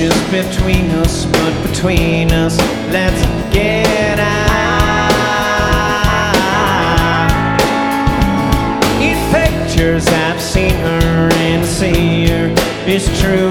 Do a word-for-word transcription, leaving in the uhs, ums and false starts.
inches between us, but between us, let's get out. In pictures I've seen her and see her, it's true